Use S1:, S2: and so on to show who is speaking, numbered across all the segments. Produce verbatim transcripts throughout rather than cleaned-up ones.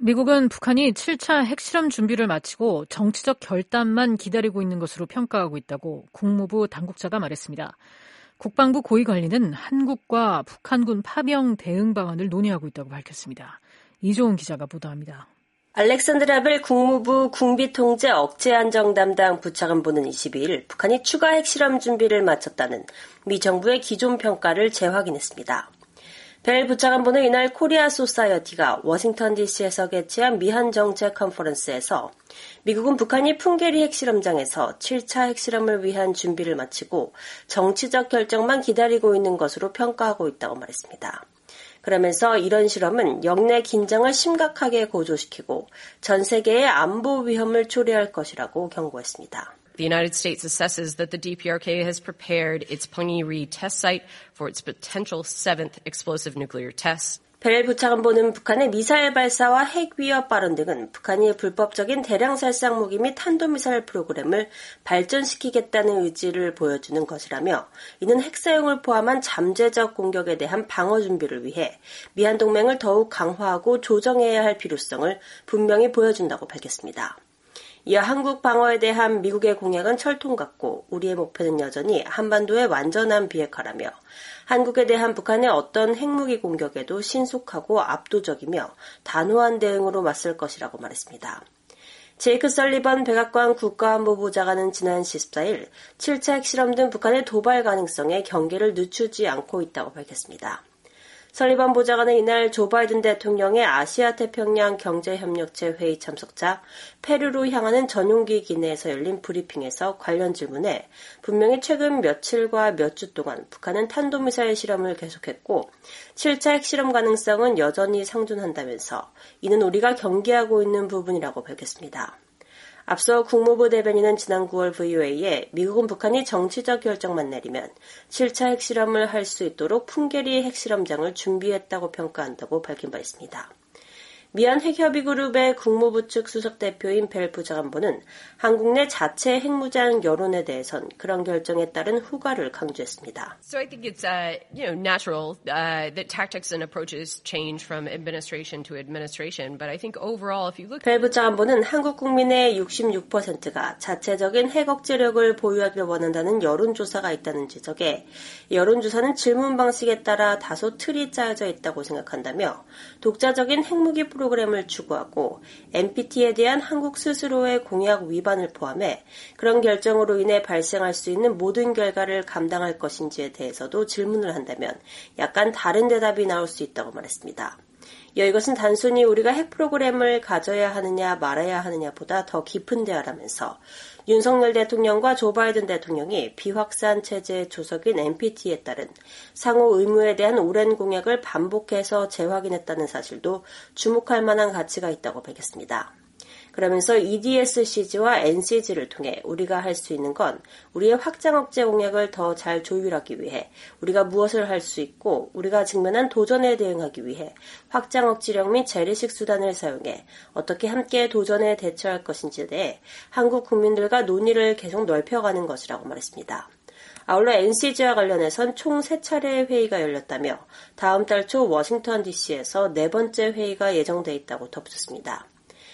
S1: 미국은 북한이 칠 차 핵실험 준비를 마치고 정치적 결단만 기다리고 있는 것으로 평가하고 있다고 국무부 당국자가 말했습니다. 국방부 고위관리는 한국과 북한군 파병 대응 방안을 논의하고 있다고 밝혔습니다. 이조은 기자가 보도합니다.
S2: 알렉산드라 벨 국무부 군비통제 억제안정 담당 부차관보는 이십이일 북한이 추가 핵실험 준비를 마쳤다는 미 정부의 기존 평가를 재확인했습니다. 벨 부차관보는 이날 코리아 소사이어티가 워싱턴 디씨에서 개최한 미한 정책 컨퍼런스에서 미국은 북한이 풍계리 핵실험장에서 칠 차 핵실험을 위한 준비를 마치고 정치적 결정만 기다리고 있는 것으로 평가하고 있다고 말했습니다. 그러면서 이런 실험은 영내 긴장을 심각하게 고조시키고 전 세계의 안보 위험을 초래할 것이라고 경고했습니다.
S3: The United States assesses that the D P R K has prepared its Punggye-ri test site for its potential seventh explosive nuclear test.
S2: 벨 부차관보는 북한의 미사일 발사와 핵 위협 발언 등은 북한이 불법적인 대량 살상 무기 및 탄도미사일 프로그램을 발전시키겠다는 의지를 보여주는 것이라며 이는 핵 사용을 포함한 잠재적 공격에 대한 방어 준비를 위해 미한 동맹을 더욱 강화하고 조정해야 할 필요성을 분명히 보여준다고 밝혔습니다. 이어 한국 방어에 대한 미국의 공약은 철통 같고 우리의 목표는 여전히 한반도의 완전한 비핵화라며 한국에 대한 북한의 어떤 핵무기 공격에도 신속하고 압도적이며 단호한 대응으로 맞설 것이라고 말했습니다. 제이크 설리번 백악관 국가안보보좌관은 지난 십사일 칠 차 핵실험 등 북한의 도발 가능성에 경계를 늦추지 않고 있다고 밝혔습니다. 설리번 보좌관은 이날 조 바이든 대통령의 아시아 태평양 경제협력체 회의 참석자 페루로 향하는 전용기 기내에서 열린 브리핑에서 관련 질문에 분명히 최근 며칠과 몇 주 동안 북한은 탄도미사일 실험을 계속했고 칠 차 핵실험 가능성은 여전히 상존한다면서 이는 우리가 경계하고 있는 부분이라고 밝혔습니다. 앞서 국무부 대변인은 지난 구월 브이오에이에 미국은 북한이 정치적 결정만 내리면 칠 차 핵실험을 할 수 있도록 풍계리 핵실험장을 준비했다고 평가한다고 밝힌 바 있습니다. 미한 핵협의그룹의 국무부 측 수석대표인 벨 부차관보는 한국 내 자체 핵무장 여론에 대해선 그런 결정에 따른 후가를 강조했습니다.
S3: So I think it's uh, you know natural uh, that tactics and approaches change from administration to administration, but I think overall if you look
S2: 벨 부차관보는 한국 국민의 육십육 퍼센트가 자체적인 핵 억제력을 보유하길 원한다는 여론조사가 있다는 지적에 여론조사는 질문 방식에 따라 다소 틀이 짜여져 있다고 생각한다며 독자적인 핵무기 프로 프로그램을 추구하고 엔피티에 대한 한국 스스로의 공약 위반을 포함해 그런 결정으로 인해 발생할 수 있는 모든 결과를 감당할 것인지에 대해서도 질문을 한다면 약간 다른 대답이 나올 수 있다고 말했습니다. 이어 이것은 단순히 우리가 핵 프로그램을 가져야 하느냐 말아야 하느냐보다 더 깊은 대화라면서 윤석열 대통령과 조 바이든 대통령이 비확산 체제의 조석인 엔피티에 따른 상호 의무에 대한 오랜 공약을 반복해서 재확인했다는 사실도 주목할 만한 가치가 있다고 밝혔습니다. 그러면서 이디에스씨지와 엔씨지를 통해 우리가 할 수 있는 건 우리의 확장 억제 공약을 더 잘 조율하기 위해 우리가 무엇을 할 수 있고 우리가 직면한 도전에 대응하기 위해 확장 억지력 및 재래식 수단을 사용해 어떻게 함께 도전에 대처할 것인지에 대해 한국 국민들과 논의를 계속 넓혀가는 것이라고 말했습니다. 아울러 엔씨지와 관련해선 총 세 차례의 회의가 열렸다며 다음 달 초 워싱턴 디씨에서 네 번째 회의가 예정돼 있다고 덧붙였습니다.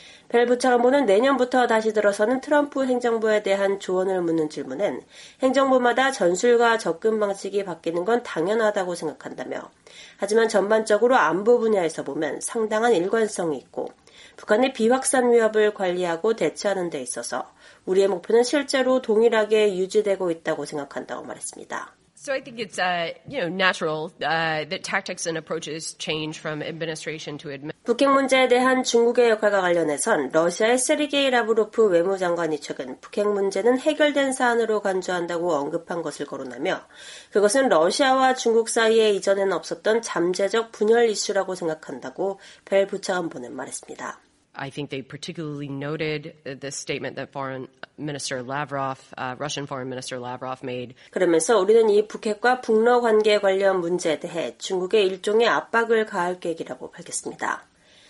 S2: 벨 부차관보는 내년부터 다시 들어서는 트럼프 행정부에 대한 조언을 묻는 질문엔 행정부마다 전술과 접근 방식이 바뀌는 건 당연하다고 생각한다며 하지만 전반적으로 안보 분야에서 보면 상당한 일관성이 있고 북한의 비확산 위협을 관리하고 대처하는 데 있어서 우리의 목표는 실제로 동일하게 유지되고 있다고 생각한다고 말했습니다.
S3: So I think it's uh, you know natural uh, that tactics and approaches change from administration to administration.
S2: 북핵 문제에 대한 중국의 역할과 관련해선 러시아의 세르게이 라브로프 외무장관이 최근 북핵 문제는 해결된 사안으로 간주한다고 언급한 것을 거론하며 그것은 러시아와 중국 사이에 이전에는 없었던 잠재적 분열 이슈라고 생각한다고 벨 부차관보는 말했습니다.
S3: I think they particularly noted the statement that Foreign Minister Lavrov, uh, Russian Foreign Minister Lavrov made.
S2: 그러면서 우리는 이 북핵과 북러 관계 관련 문제에 대해 중국에 일종의 압박을 가할 계획이라고 밝혔습니다.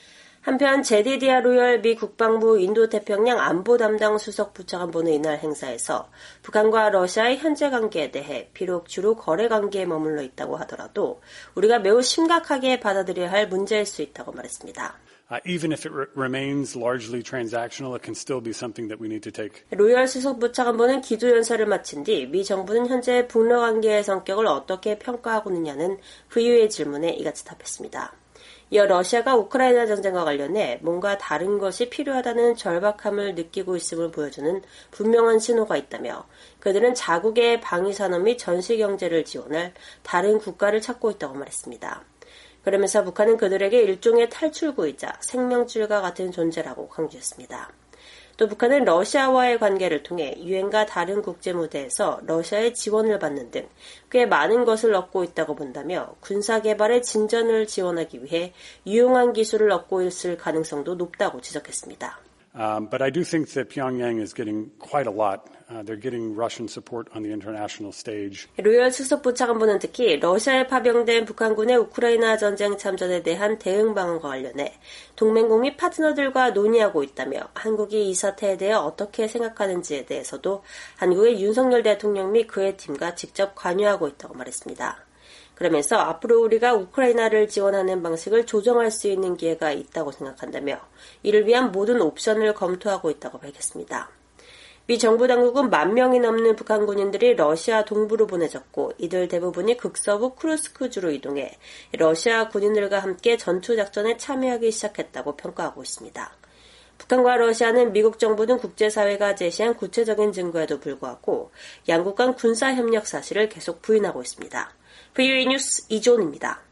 S2: 한편 제디디아 로열 미 국방부 인도태평양 안보 담당 수석 부차관보는 이날 행사에서 북한과 러시아의 현재 관계에 대해 비록 주로 거래 관계에 머물러 있다고 하더라도 우리가 매우 심각하게 받아들여야 할 문제일 수 있다고 말했습니다.
S4: Uh, even if it re- remains largely transactional, it can still be something that we need to take.
S2: 로열 수석부 차관보는 기조연설을 마친 뒤 미 정부는 현재 북러 관계의 성격을 어떻게 평가하고 있느냐는 브이오에이 질문에 이같이 답했습니다. 이어 러시아가 우크라이나 전쟁과 관련해 뭔가 다른 것이 필요하다는 절박함을 느끼고 있음을 보여주는 분명한 신호가 있다며 그들은 자국의 방위산업 및 전시경제를 지원할 다른 국가를 찾고 있다고 말했습니다. 그러면서 북한은 그들에게 일종의 탈출구이자 생명줄과 같은 존재라고 강조했습니다. 또 북한은 러시아와의 관계를 통해 유엔과 다른 국제 무대에서 러시아의 지원을 받는 등 꽤 많은 것을 얻고 있다고 본다며 군사개발의 진전을 지원하기 위해 유용한 기술을 얻고 있을 가능성도 높다고 지적했습니다.
S4: Um, but I do think that Pyongyang is getting quite a lot. Uh, they're getting Russian support on the international stage.
S2: 로열 수석부 차관보는 특히 러시아에 파병된 북한군의 우크라이나 전쟁 참전에 대한 대응 방안과 관련해 동맹국 및 파트너들과 논의하고 있다며 한국이 이 사태에 대해 어떻게 생각하는지에 대해서도 한국의 윤석열 대통령 및 그의 팀과 직접 관여하고 있다고 말했습니다. 그러면서 앞으로 우리가 우크라이나를 지원하는 방식을 조정할 수 있는 기회가 있다고 생각한다며 이를 위한 모든 옵션을 검토하고 있다고 밝혔습니다. 미 정부 당국은 만 명이 넘는 북한 군인들이 러시아 동부로 보내졌고 이들 대부분이 극서부 쿠르스크주로 이동해 러시아 군인들과 함께 전투작전에 참여하기 시작했다고 평가하고 있습니다. 북한과 러시아는 미국 정부 등 국제사회가 제시한 구체적인 증거에도 불구하고 양국 간 군사협력 사실을 계속 부인하고 있습니다. 브이오에이 뉴스 이존입니다.